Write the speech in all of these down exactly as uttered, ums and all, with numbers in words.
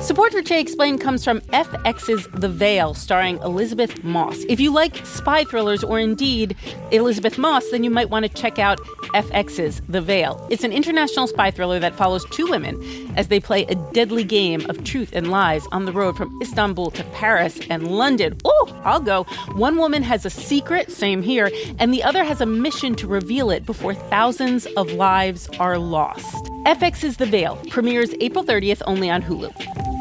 Support for Che Explained comes from F X's The Veil, starring Elizabeth Moss. If you like spy thrillers or indeed Elizabeth Moss, then you might want to check out F X's The Veil. It's an international spy thriller that follows two women as they play a deadly game of truth and lies on the road from Istanbul to Paris and London. Oh, I'll go. One woman has a secret, same here, and the other has a mission to reveal it before thousands of lives are lost. F X's The Veil premieres April thirtieth only on Hulu.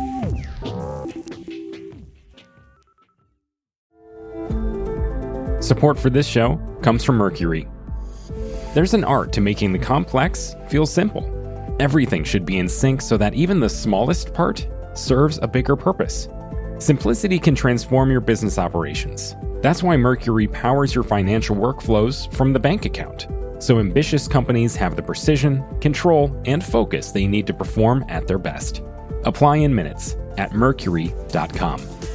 Support for this show comes from Mercury. There's an art to making the complex feel simple. Everything should be in sync so that even the smallest part serves a bigger purpose. Simplicity can transform your business operations. That's why Mercury powers your financial workflows from the bank account, so ambitious companies have the precision, control, and focus they need to perform at their best. Apply in minutes at mercury dot com.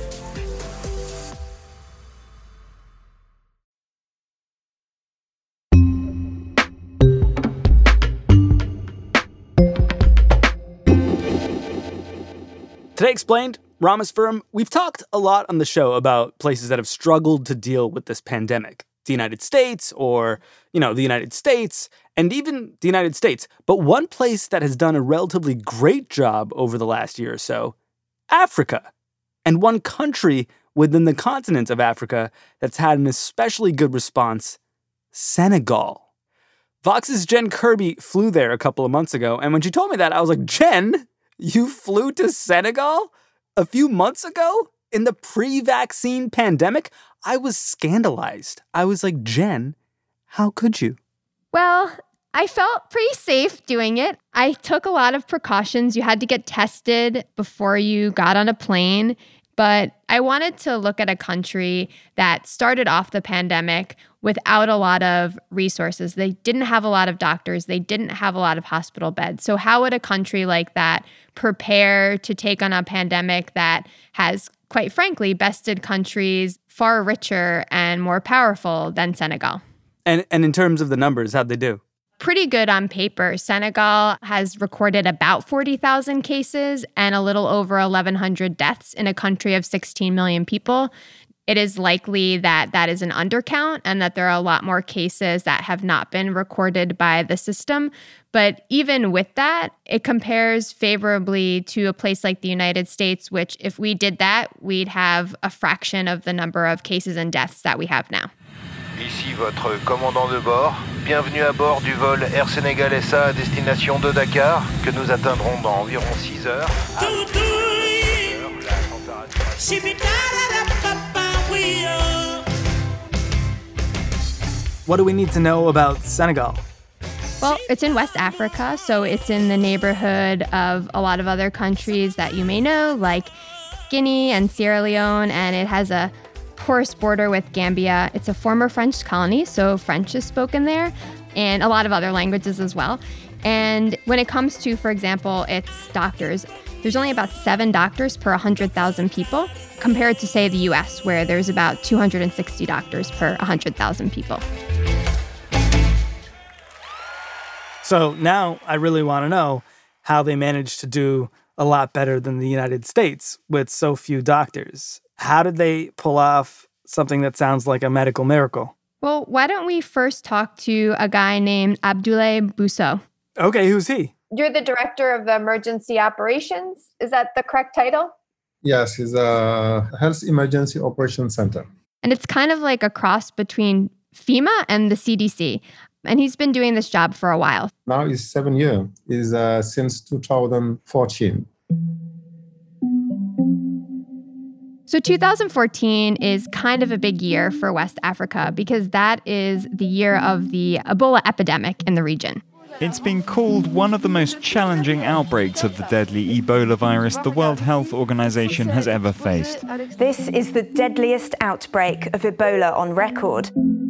Today Explained, Rameswaram, we've talked a lot on the show about places that have struggled to deal with this pandemic. The United States or, you know, the United States and even the United States. But one place that has done a relatively great job over the last year or so, Africa. And one country within the continent of Africa that's had an especially good response, Senegal. Vox's Jen Kirby flew there a couple of months ago. And when she told me that, I was like, Jen, you flew to Senegal a few months ago in the pre-vaccine pandemic? I was scandalized. I was like, Jen, how could you? Well, I felt pretty safe doing it. I took a lot of precautions. You had to get tested before you got on a plane. But I wanted to look at a country that started off the pandemic without a lot of resources. They didn't have a lot of doctors. They didn't have a lot of hospital beds. So how would a country like that prepare to take on a pandemic that has, quite frankly, bested countries far richer and more powerful than Senegal? And and in terms of the numbers, how'd they do? Pretty good on paper. Senegal has recorded about forty thousand cases and a little over eleven hundred deaths in a country of sixteen million people. It is likely that that is an undercount and that there are a lot more cases that have not been recorded by the system. But even with that, it compares favorably to a place like the United States, which if we did that, we'd have a fraction of the number of cases and deaths that we have now. Ici votre commandant de bord. Bienvenue à bord du vol Air Sénégal S A à destination de Dakar, que nous atteindrons dans environ six heures. What do we need to know about Senegal? Well, it's in West Africa, so it's in the neighborhood of a lot of other countries that you may know, like Guinea and Sierra Leone, and it has a porous border with Gambia. It's a former French colony, so French is spoken there, and a lot of other languages as well. And when it comes to, for example, its doctors, there's only about seven doctors per one hundred thousand people, compared to, say, the U S, where there's about two hundred sixty doctors per one hundred thousand people. So now I really want to know how they managed to do a lot better than the United States with so few doctors. How did they pull off something that sounds like a medical miracle? Well, why don't we first talk to a guy named Abdoulaye Bousso? Okay, who's he? You're the director of emergency operations. Is that the correct title? Yes, it's a health emergency operations center. And it's kind of like a cross between FEMA and the C D C. And he's been doing this job for a while. Now it's seven years. It's uh, since two thousand fourteen. So two thousand fourteen is kind of a big year for West Africa because that is the year of the Ebola epidemic in the region. It's been called one of the most challenging outbreaks of the deadly Ebola virus the World Health Organization has ever faced. This is the deadliest outbreak of Ebola on record.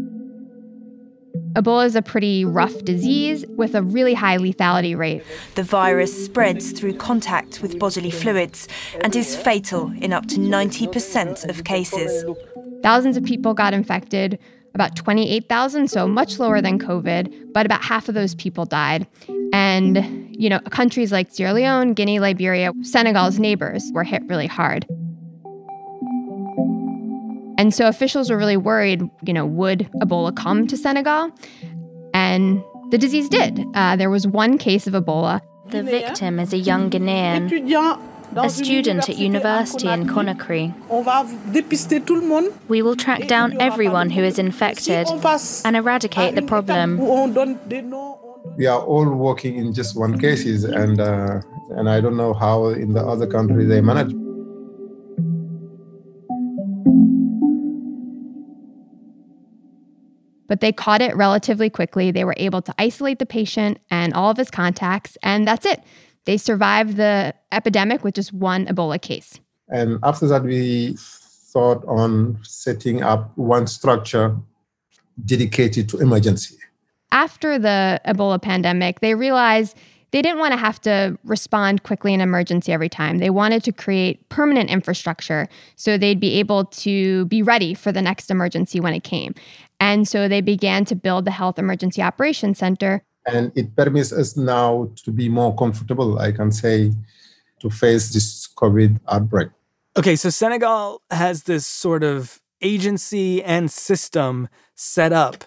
Ebola is a pretty rough disease with a really high lethality rate. The virus spreads through contact with bodily fluids and is fatal in up to ninety percent of cases. Thousands of people got infected, about twenty-eight thousand, so much lower than COVID, but about half of those people died. And You know, countries like Sierra Leone, Guinea, Liberia, Senegal's neighbors were hit really hard. And so officials were really worried, you know, would Ebola come to Senegal? And the disease did. Uh, there was one case of Ebola. The victim is a young Ghanaian, a student at university in Conakry. We will track down everyone who is infected and eradicate the problem. We are all working in just one cases, and uh, and I don't know how in the other countries they manage. But they caught it relatively quickly. They were able to isolate the patient and all of his contacts, and that's it. They survived the epidemic with just one Ebola case. And after that, we thought on setting up one structure dedicated to emergency. After the Ebola pandemic, they realized they didn't want to have to respond quickly in emergency every time. They wanted to create permanent infrastructure so they'd be able to be ready for the next emergency when it came. And so they began to build the Health Emergency Operations Center. And it permits us now to be more comfortable, I can say, to face this COVID outbreak. Okay, so Senegal has this sort of agency and system set up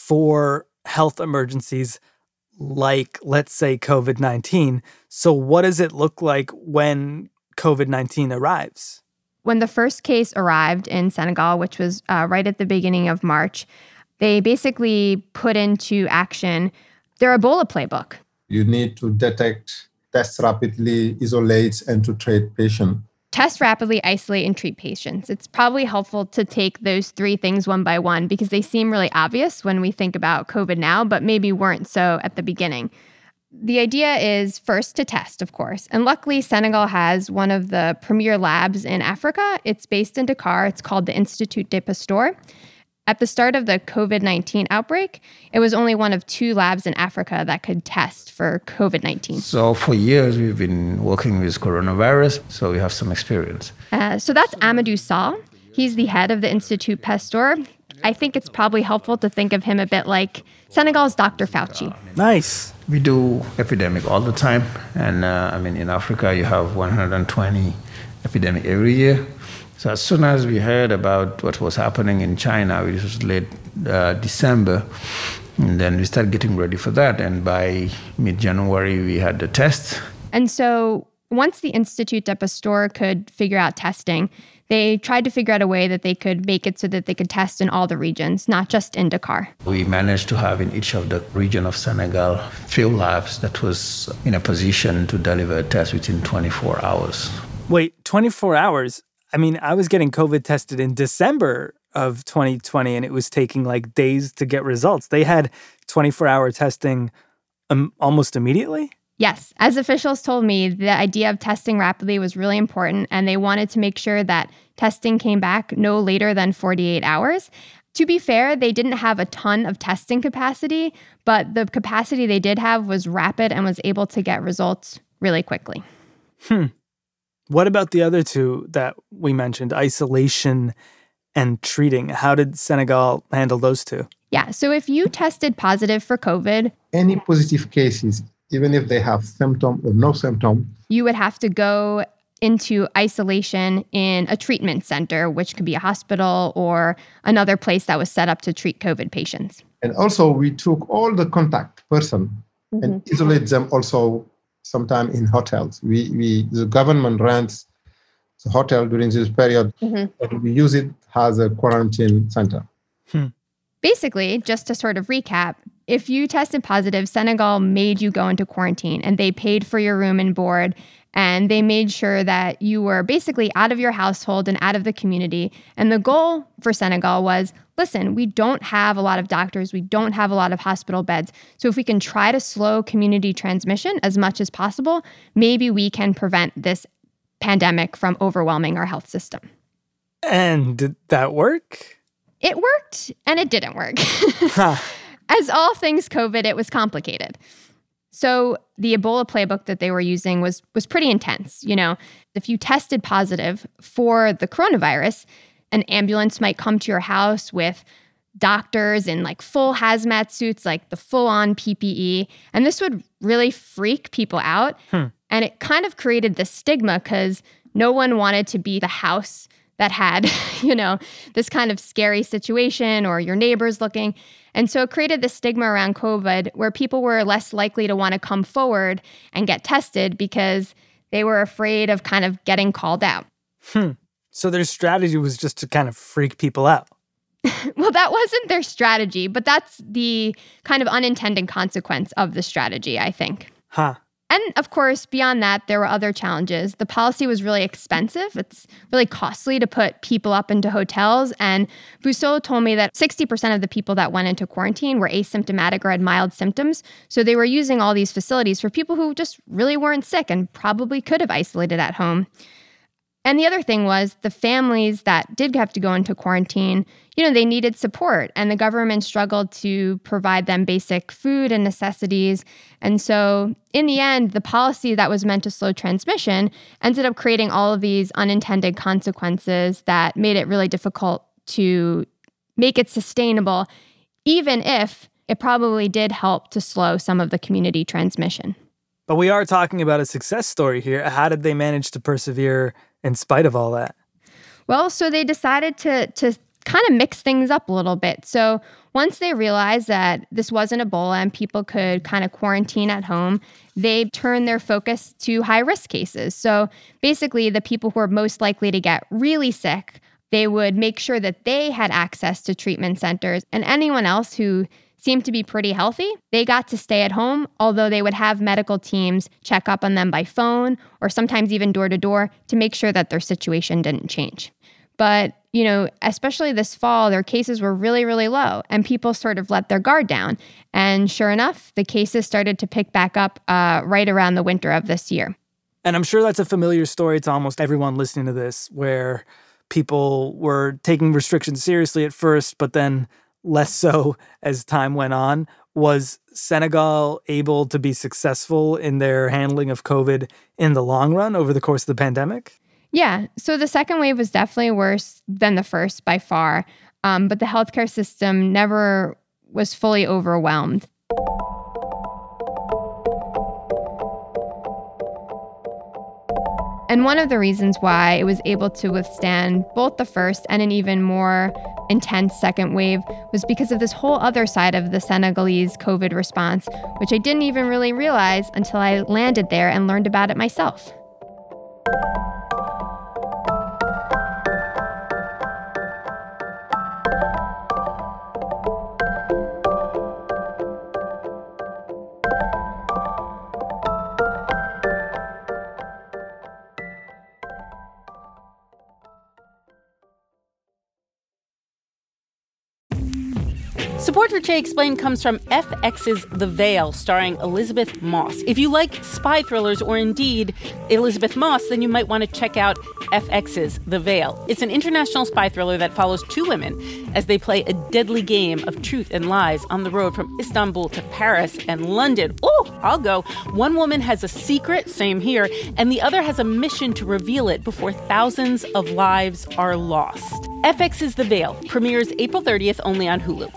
for health emergencies like, let's say, COVID nineteen. So what does it look like when COVID nineteen arrives? When the first case arrived in Senegal, which was uh, right at the beginning of March, they basically put into action their Ebola playbook. You need to detect, test rapidly, isolate, and to treat patients. Test rapidly, isolate, and treat patients. It's probably helpful to take those three things one by one because they seem really obvious when we think about COVID now, but maybe weren't so at the beginning. The idea is first to test, of course. And luckily, Senegal has one of the premier labs in Africa. It's based in Dakar. It's called the Institut de Pasteur. At the start of the COVID nineteen outbreak, it was only one of two labs in Africa that could test for COVID nineteen. So for years, we've been working with coronavirus, so we have some experience. Uh, so that's Amadou Sall. He's the head of the Institut Pasteur. I think it's probably helpful to think of him a bit like Senegal's Doctor Fauci. Nice. We do epidemic all the time. And uh, I mean, in Africa, you have one hundred twenty epidemic every year. So as soon as we heard about what was happening in China, which was late uh, December, and then we started getting ready for that. And by mid-January, we had the test. And so once the Institut de Pasteur could figure out testing, they tried to figure out a way that they could make it so that they could test in all the regions, not just in Dakar. We managed to have in each of the region of Senegal field labs that was in a position to deliver a test within twenty-four hours. Wait, twenty-four hours? I mean, I was getting COVID tested in December of twenty twenty, and it was taking like days to get results. They had twenty-four hour testing um, almost immediately? Yes. As officials told me, the idea of testing rapidly was really important, and they wanted to make sure that testing came back no later than forty-eight hours. To be fair, they didn't have a ton of testing capacity, but the capacity they did have was rapid and was able to get results really quickly. Hmm. What about the other two that we mentioned, isolation and treating? How did Senegal handle those two? Yeah, so if you tested positive for COVID, any positive cases, even if they have symptom or no symptom, you would have to go into isolation in a treatment center, which could be a hospital or another place that was set up to treat COVID patients. And also, we took all the contact person mm-hmm. and isolate them also sometime in hotels. We, we the government rents the hotel during this period, mm-hmm. but we use it as a quarantine center. Hmm. Basically, just to sort of recap, if you tested positive, Senegal made you go into quarantine and they paid for your room and board, and they made sure that you were basically out of your household and out of the community. And the goal for Senegal was, listen, we don't have a lot of doctors, we don't have a lot of hospital beds. So if we can try to slow community transmission as much as possible, maybe we can prevent this pandemic from overwhelming our health system. And did that work? It worked and it didn't work. Huh. As all things COVID, it was complicated. So the Ebola playbook that they were using was was pretty intense. You know, if you tested positive for the coronavirus, an ambulance might come to your house with doctors in like full hazmat suits, like the full-on P P E. And this would really freak people out. Hmm. And it kind of created this stigma because no one wanted to be the house that had, you know, this kind of scary situation or your neighbors looking. And so it created this stigma around COVID where people were less likely to want to come forward and get tested because they were afraid of kind of getting called out. Hmm. So their strategy was just to kind of freak people out. Well, that wasn't their strategy, but that's the kind of unintended consequence of the strategy, I think. Huh. And of course, beyond that, there were other challenges. The policy was really expensive. It's really costly to put people up into hotels. And Boussole told me that sixty percent of the people that went into quarantine were asymptomatic or had mild symptoms. So they were using all these facilities for people who just really weren't sick and probably could have isolated at home. And the other thing was the families that did have to go into quarantine, you know, they needed support and the government struggled to provide them basic food and necessities. And so in the end, the policy that was meant to slow transmission ended up creating all of these unintended consequences that made it really difficult to make it sustainable, even if it probably did help to slow some of the community transmission. But we are talking about a success story here. How did they manage to persevere in spite of all that? Well, so they decided to to kind of mix things up a little bit. So once they realized that this wasn't Ebola and people could kind of quarantine at home, they turned their focus to high-risk cases. So basically, the people who are most likely to get really sick, they would make sure that they had access to treatment centers, and anyone else who seemed to be pretty healthy, they got to stay at home, although they would have medical teams check up on them by phone or sometimes even door to door to make sure that their situation didn't change. But, you know, especially this fall, their cases were really, really low and people sort of let their guard down. And sure enough, the cases started to pick back up uh, right around the winter of this year. And I'm sure that's a familiar story to almost everyone listening to this, where people were taking restrictions seriously at first, but then less so as time went on. Was Senegal able to be successful in their handling of COVID in the long run over the course of the pandemic? Yeah, so the second wave was definitely worse than the first by far, um, but the healthcare system never was fully overwhelmed. And one of the reasons why it was able to withstand both the first and an even more intense second wave was because of this whole other side of the Senegalese COVID response, which I didn't even really realize until I landed there and learned about it myself. Support for Che Explained comes from F X's The Veil, starring Elizabeth Moss. If you like spy thrillers or indeed Elizabeth Moss, then you might want to check out F X's The Veil. It's an international spy thriller that follows two women as they play a deadly game of truth and lies on the road from Istanbul to Paris and London. Oh, I'll go. One woman has a secret, same here, and the other has a mission to reveal it before thousands of lives are lost. F X's The Veil premieres April thirtieth only on Hulu.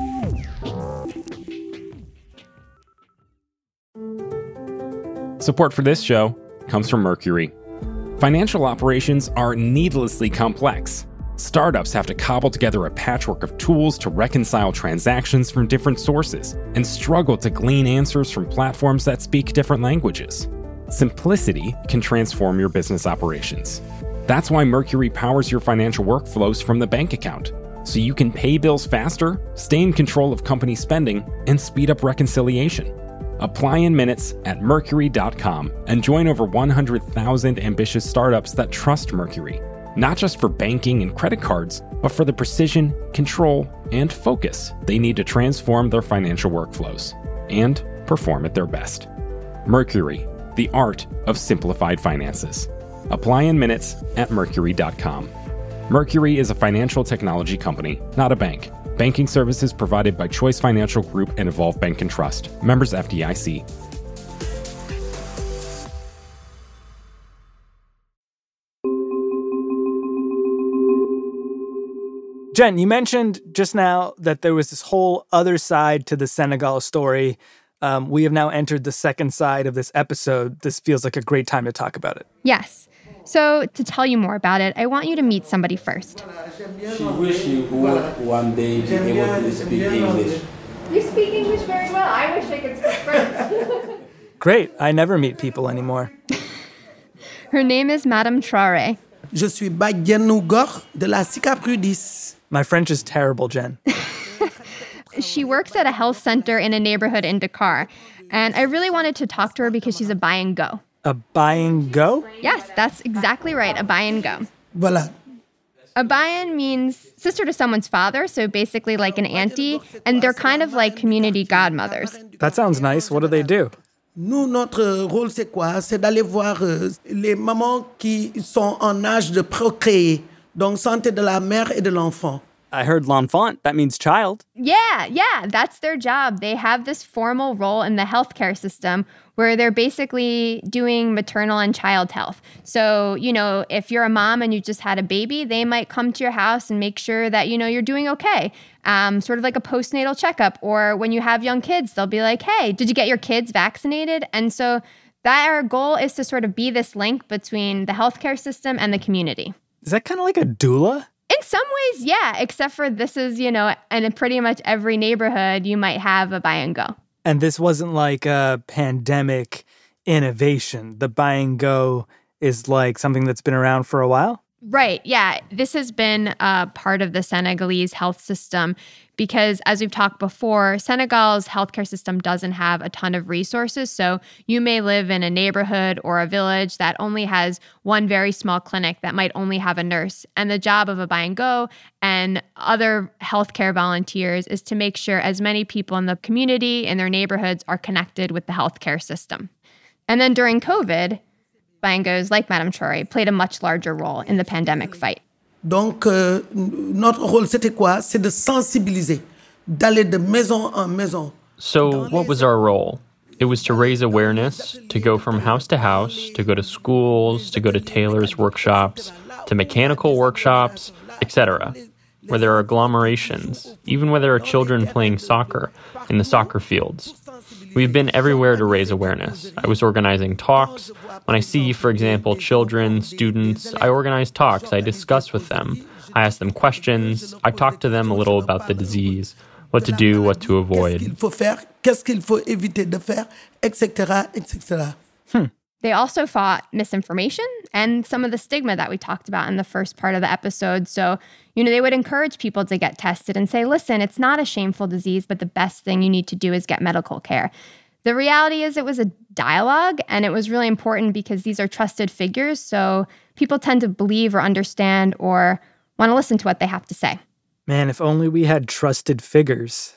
Support for this show comes from Mercury. Financial operations are needlessly complex. Startups have to cobble together a patchwork of tools to reconcile transactions from different sources and struggle to glean answers from platforms that speak different languages. Simplicity can transform your business operations. That's why Mercury powers your financial workflows from the bank account, so you can pay bills faster, stay in control of company spending, and speed up reconciliation. Apply in minutes at mercury dot com and join over one hundred thousand ambitious startups that trust Mercury, not just for banking and credit cards, but for the precision, control, and focus they need to transform their financial workflows and perform at their best. Mercury, the art of simplified finances. Apply in minutes at mercury dot com. Mercury is a financial technology company, not a bank. Banking services provided by Choice Financial Group and Evolve Bank and Trust. Members F D I C. Jen, you mentioned just now that there was this whole other side to the Senegal story. Um, we have now entered the second side of this episode. This feels like a great time to talk about it. Yes. So to tell you more about it, I want you to meet somebody first. She wished she would one day be able to speak English. You speak English very well. I wish I could speak French. Great. I never meet people anymore. Her name is Madame Traoré. Je suis Bagenougor de la Cicaprudis. My French is terrible, Jen. She works at a health center in a neighborhood in Dakar. And I really wanted to talk to her because she's a buy and go. A buy and go? Yes, that's exactly right. A buy and go. Voilà. A buy-in means sister to someone's father, so basically like an auntie, and they're kind of like community godmothers. That sounds nice. What do they do? Nous, notre rôle, c'est quoi? C'est d'aller voir euh, les mamans qui sont en âge de procréer, donc santé de la mère et de l'enfant. I heard l'enfant. That means child. Yeah, yeah, that's their job. They have this formal role in the healthcare system where they're basically doing maternal and child health. So, you know, if you're a mom and you just had a baby, they might come to your house and make sure that, you know, you're doing okay. Um, sort of like a postnatal checkup. Or when you have young kids, they'll be like, hey, did you get your kids vaccinated? And so that our goal is to sort of be this link between the healthcare system and the community. Is that kind of like a doula? In some ways, yeah, except for this is, you know, and in pretty much every neighborhood, you might have a buy and go. And this wasn't like a pandemic innovation. The buy and go is like something that's been around for a while? Right, yeah. This has been uh, part of the Senegalese health system because, as we've talked before, Senegal's healthcare system doesn't have a ton of resources. So you may live in a neighborhood or a village that only has one very small clinic that might only have a nurse. And the job of a buy and go and other healthcare volunteers is to make sure as many people in the community and their neighborhoods are connected with the healthcare system. And then during COVID, buy and goes, like Madame Traoré, played a much larger role in the pandemic fight. Donc, euh, notre rôle, c'était quoi? C'est de sensibiliser, d'aller de maison en maison. So what was our role? It was to raise awareness, to go from house to house, to go to schools, to go to tailors' workshops, to mechanical workshops, et cetera, where there are agglomerations, even where there are children playing soccer in the soccer fields. We've been everywhere to raise awareness. I was organizing talks. When I see, for example, children, students, I organize talks. I discuss with them. I ask them questions. I talk to them a little about the disease, what to do, what to avoid. Qu'est-ce qu'il faut faire? Qu'est-ce qu'il faut éviter de faire? et cetera, et cetera. Hmm. They also fought misinformation and some of the stigma that we talked about in the first part of the episode. So, you know, they would encourage people to get tested and say, listen, it's not a shameful disease, but the best thing you need to do is get medical care. The reality is it was a dialogue, and it was really important because these are trusted figures. So people tend to believe or understand or want to listen to what they have to say. Man, if only we had trusted figures.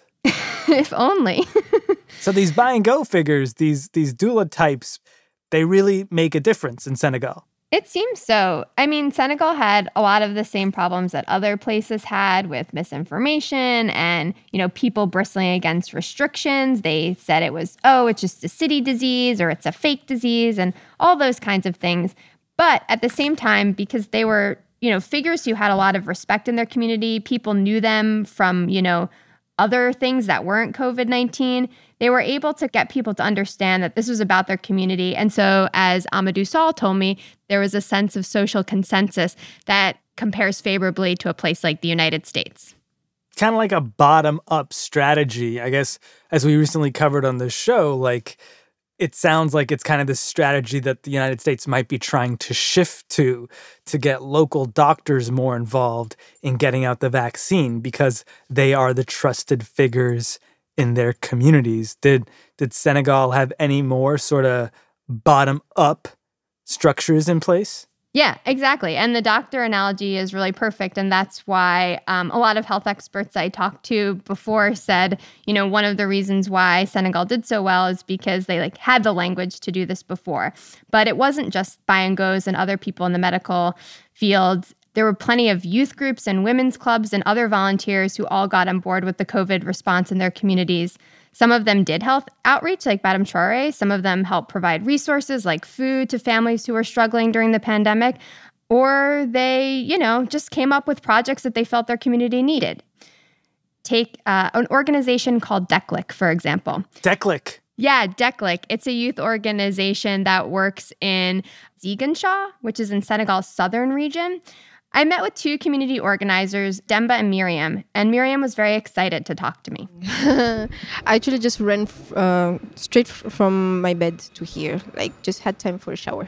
If only. So these buy and go figures, these these doula types, they really make a difference in Senegal. It seems so. I mean, Senegal had a lot of the same problems that other places had with misinformation and, you know, people bristling against restrictions. They said it was, oh, it's just a city disease or it's a fake disease and all those kinds of things. But at the same time, because they were, you know, figures who had a lot of respect in their community, people knew them from, you know, other things that weren't COVID nineteen, they were able to get people to understand that this was about their community. And so, as Amadou Sall told me, there was a sense of social consensus that compares favorably to a place like the United States. Kind of like a bottom-up strategy. I guess, as we recently covered on the show, like, it sounds like it's kind of this strategy that the United States might be trying to shift to, to get local doctors more involved in getting out the vaccine because they are the trusted figures in their communities. Did did Senegal have any more sort of bottom-up structures in place? Yeah, exactly. And the doctor analogy is really perfect. And that's why um, a lot of health experts I talked to before said, you know, one of the reasons why Senegal did so well is because they like had the language to do this before. But it wasn't just buy and goes and other people in the medical field. There were plenty of youth groups and women's clubs and other volunteers who all got on board with the COVID response in their communities. Some of them did health outreach, like Madame Traoré. Some of them helped provide resources like food to families who were struggling during the pandemic. or they, you know, just came up with projects that they felt their community needed. Take uh, an organization called Deklik, for example. Deklik. Yeah, Deklik. It's a youth organization that works in Ziguinchor, which is in Senegal's southern region. I met with two community organizers, Demba and Miriam, and Miriam was very excited to talk to me. I actually just ran uh, straight f- from my bed to here, like just had time for a shower.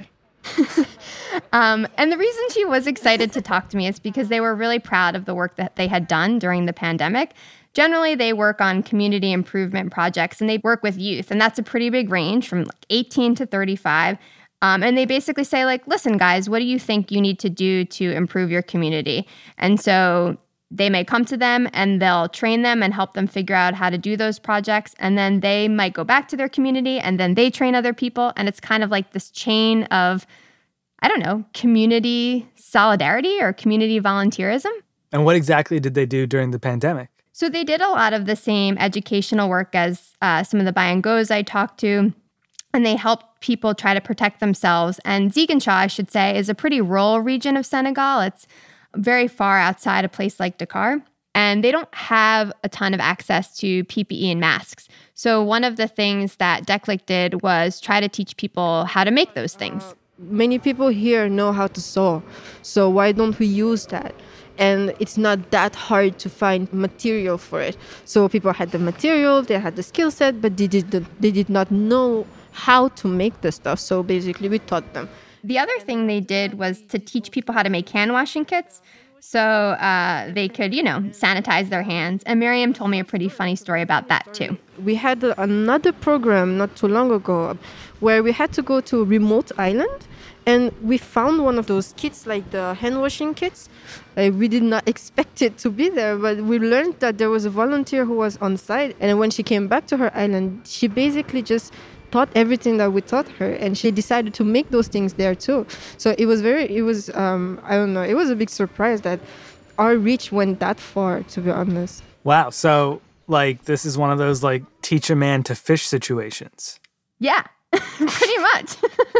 um, and the reason she was excited to talk to me is because they were really proud of the work that they had done during the pandemic. Generally, they work on community improvement projects and they work with youth, and that's a pretty big range from like eighteen to thirty-five. Um, and they basically say, like, listen, guys, what do you think you need to do to improve your community? And so they may come to them and they'll train them and help them figure out how to do those projects. And then they might go back to their community and then they train other people. And it's kind of like this chain of, I don't know, community solidarity or community volunteerism. And what exactly did they do during the pandemic? So they did a lot of the same educational work as uh, some of the Bayangos I talked to. And they helped people try to protect themselves. And Ziguinchor, I should say, is a pretty rural region of Senegal. It's very far outside a place like Dakar. And they don't have a ton of access to P P E and masks. So one of the things that Deklik did was try to teach people how to make those things. Many people here know how to sew. So why don't we use that? And it's not that hard to find material for it. So people had the material, they had the skill set, but they did, they did not know how to make the stuff. So basically, we taught them. The other thing they did was to teach people how to make hand washing kits so uh, they could, you know, sanitize their hands. And Miriam told me a pretty funny story about that, too. We had another program not too long ago where we had to go to a remote island. And we found one of those kits, like the hand washing kits. Like, we did not expect it to be there, but we learned that there was a volunteer who was on site. And when she came back to her island, she basically just taught everything that we taught her, and she decided to make those things there too. So it was very, it was, um, I don't know, it was a big surprise that our reach went that far, to be honest. Wow. So, like, this is one of those, like, teach a man to fish situations. Yeah, pretty much.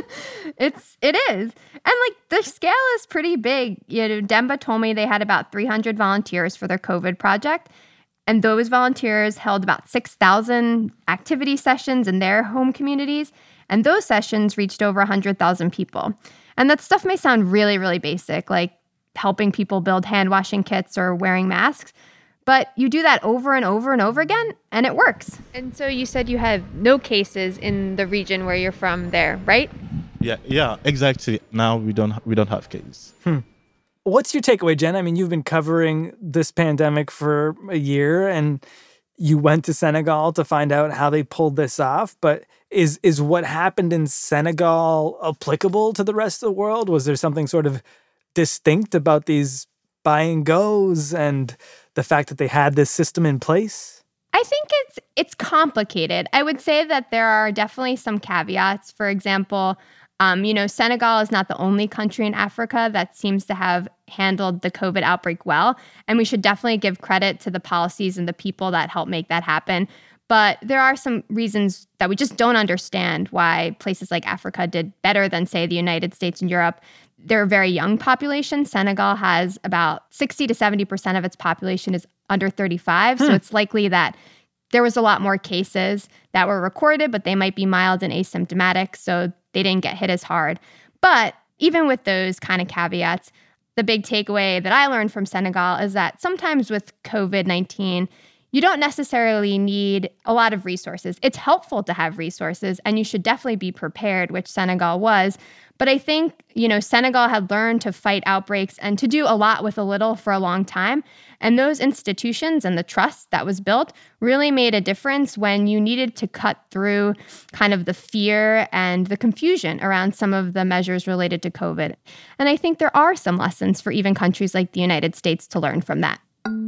it's, it is. And, like, the scale is pretty big. You know, Demba told me they had about three hundred volunteers for their COVID project. And those volunteers held about six thousand activity sessions in their home communities. And those sessions reached over one hundred thousand people. And that stuff may sound really, really basic, like helping people build hand washing kits or wearing masks. But you do that over and over and over again, and it works. And so you said you have no cases in the region where you're from there, right? Yeah, yeah, exactly. Now we don't we don't have cases. Hmm. What's your takeaway, Jen? I mean, you've been covering this pandemic for a year and you went to Senegal to find out how they pulled this off. But is is what happened in Senegal applicable to the rest of the world? Was there something sort of distinct about these buy and goes and the fact that they had this system in place? I think it's it's complicated. I would say that there are definitely some caveats. For example, Um, you know, Senegal is not the only country in Africa that seems to have handled the COVID outbreak well. And we should definitely give credit to the policies and the people that helped make that happen. But there are some reasons that we just don't understand why places like Africa did better than, say, the United States and Europe. They're a very young population. Senegal has about sixty to seventy percent of its population is under thirty-five. Hmm. So it's likely that there was a lot more cases that were recorded, but they might be mild and asymptomatic. So they didn't get hit as hard. But even with those kind of caveats, the big takeaway that I learned from Senegal is that sometimes with COVID nineteen, you don't necessarily need a lot of resources. It's helpful to have resources, and you should definitely be prepared, which Senegal was. But I think, you know, Senegal had learned to fight outbreaks and to do a lot with a little for a long time. And those institutions and the trust that was built really made a difference when you needed to cut through kind of the fear and the confusion around some of the measures related to COVID. And I think there are some lessons for even countries like the United States to learn from that.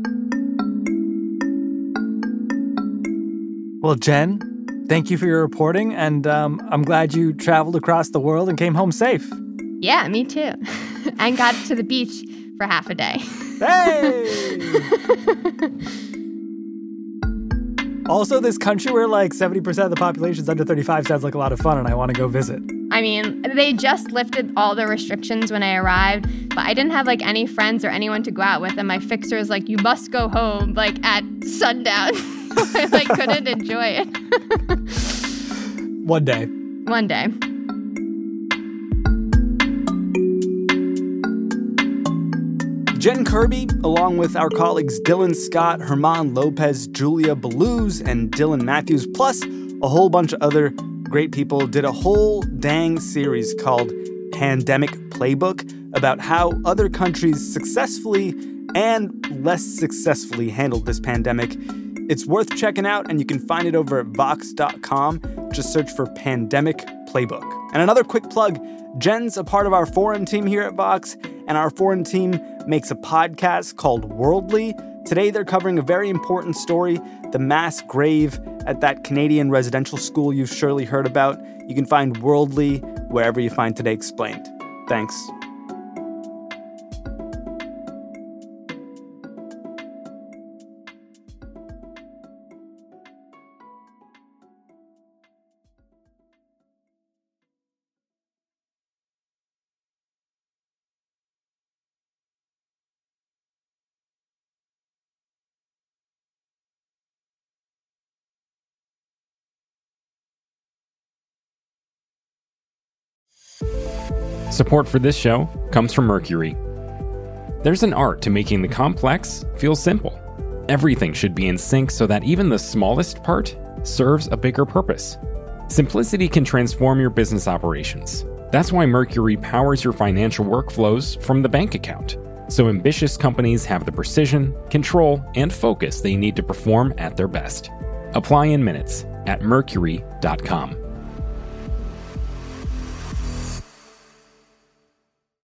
Well, Jen, thank you for your reporting, and um, I'm glad you traveled across the world and came home safe. Yeah, me too. And got to the beach for half a day. Hey! Also, this country where like seventy percent of the population is under thirty-five sounds like a lot of fun, and I want to go visit. I mean, they just lifted all the restrictions when I arrived, but I didn't have like any friends or anyone to go out with. And my fixer is like, you must go home like at sundown. I like couldn't enjoy it. One day. One day. Jen Kirby, along with our colleagues Dylan Scott, Herman Lopez, Julia Belluz, and Dylan Matthews, plus a whole bunch of other great people, did a whole dang series called Pandemic Playbook about how other countries successfully and less successfully handled this pandemic. It's worth checking out, and you can find it over at vox dot com. Just search for Pandemic Playbook. And another quick plug, Jen's a part of our foreign team here at Vox, and our foreign team makes a podcast called Worldly. Today they're covering a very important story, the mass grave at that Canadian residential school you've surely heard about. You can find Worldly wherever you find Today Explained. Thanks. Support for this show comes from Mercury. There's an art to making the complex feel simple. Everything should be in sync so that even the smallest part serves a bigger purpose. Simplicity can transform your business operations. That's why Mercury powers your financial workflows from the bank account, so ambitious companies have the precision, control, and focus they need to perform at their best. Apply in minutes at mercury dot com.